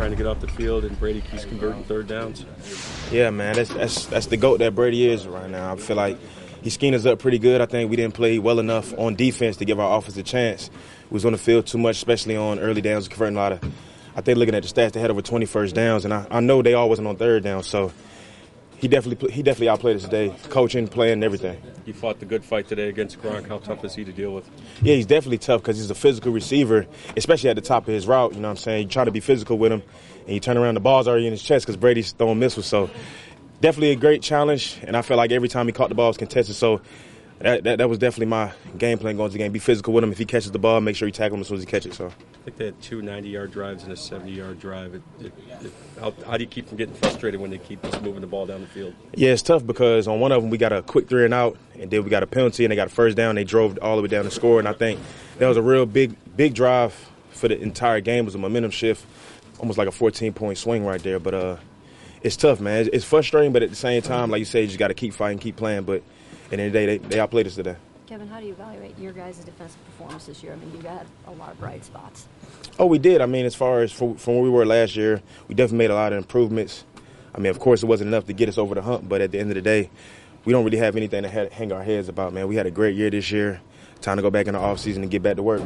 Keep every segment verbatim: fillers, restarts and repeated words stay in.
trying to get off the field, and Brady keeps converting third downs. Yeah, man, that's that's that's the GOAT that Brady is right now. I feel like he schemed us up pretty good. I think we didn't play well enough on defense to give our offense a chance. We was on the field too much, especially on early downs, converting a lot of. I think looking at the stats, they had over twenty first downs, and I, I know they all wasn't on third down. So he definitely he definitely outplayed us today, coaching, playing, everything. He fought the good fight today against Gronk. How tough is he to deal with? Yeah, he's definitely tough because he's a physical receiver, especially at the top of his route. You know what I'm saying? You try to be physical with him, and you turn around, the ball's already in his chest because Brady's throwing missiles. So definitely a great challenge, and I feel like every time he caught the ball was contested. So that, that that was definitely my game plan going to the game. Be physical with him. If he catches the ball, make sure you tackle him as soon as he catches it. So I think they had two ninety-yard drives and a seventy-yard drive. It, it, it, how, how do you keep from getting frustrated when they keep just moving the ball down the field? Yeah, it's tough because on one of them we got a quick three and out, and then we got a penalty, and they got a first down. They drove all the way down the score, and I think that was a real big, big drive for the entire game. It was a momentum shift, almost like a fourteen-point swing right there. But uh, it's tough, man. It's, it's frustrating, but at the same time, like you say, you just got to keep fighting, keep playing. But at the end of the day, they, they outplayed us today. Kevin, how do you evaluate your guys' defensive performance this year? I mean, you've had a lot of bright spots. Oh, we did. I mean, as far as from, from where we were last year, we definitely made a lot of improvements. I mean, of course, it wasn't enough to get us over the hump, but at the end of the day, we don't really have anything to ha- hang our heads about, man. We had a great year this year. Time to go back in the offseason and get back to work.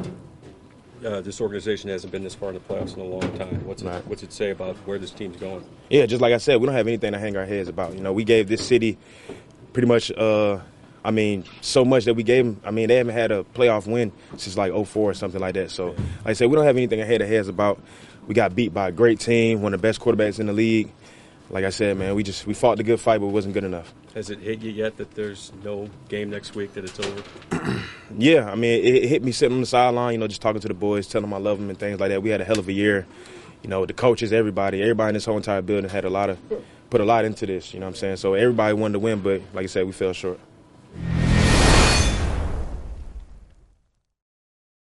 Uh, this organization hasn't been this far in the playoffs in a long time. What's it, right. what's it say about where this team's going? Yeah, just like I said, we don't have anything to hang our heads about. You know, we gave this city pretty much uh, – I mean, so much that we gave them. I mean, they haven't had a playoff win since like oh four or something like that. So, like I said, we don't have anything ahead of heads about. We got beat by a great team, one of the best quarterbacks in the league. Like I said, man, we just we fought the good fight, but it wasn't good enough. Has it hit you yet that there's no game next week, that it's over? Yeah, I mean, it, it hit me sitting on the sideline, you know, just talking to the boys, telling them I love them and things like that. We had a hell of a year. You know, the coaches, everybody, everybody in this whole entire building had a lot of, put a lot into this, you know what I'm saying? So everybody wanted to win, but like I said, we fell short.